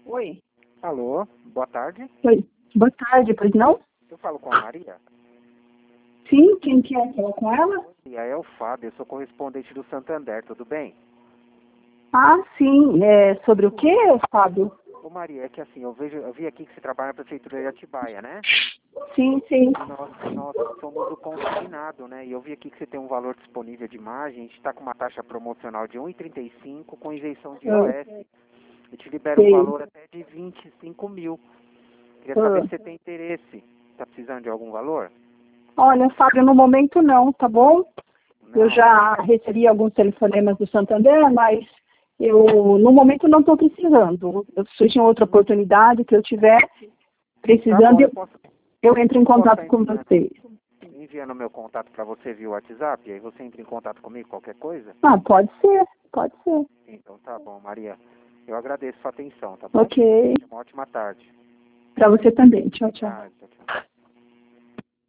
Oi. Alô, boa tarde. Oi. Boa tarde, pois não? Eu falo com a Maria. Sim, quem quer falar com ela? Maria, é o Fábio, eu sou correspondente do Santander, tudo bem? Ah, sim. É sobre o quê, Fábio? Ô Maria, é que assim, eu vi aqui que você trabalha na Prefeitura de Atibaia, né? Sim, sim. E nós somos o consignado, né? E eu vi aqui que você tem um valor disponível de imagem, a gente está com uma taxa promocional de 1,35 com isenção de Ah, IOS. E te libera um sei. valor até de 25 mil. Queria saber Ah. se você tem interesse. Está precisando de algum valor? Olha, Fábio, no momento não, tá bom? Eu Não. já recebi alguns telefonemas do Santander, mas no momento não estou precisando. Eu surge outra oportunidade que eu tiver Tá bom, precisando, eu entro em eu posso contato estar com vocês. enviando meu contato para você via WhatsApp, aí você entra em contato comigo, qualquer coisa? Ah, pode ser, pode ser. Então tá bom, Maria. Eu agradeço sua atenção, tá bom? Ok. Uma ótima tarde. Para você também. Tchau, tchau. Ah,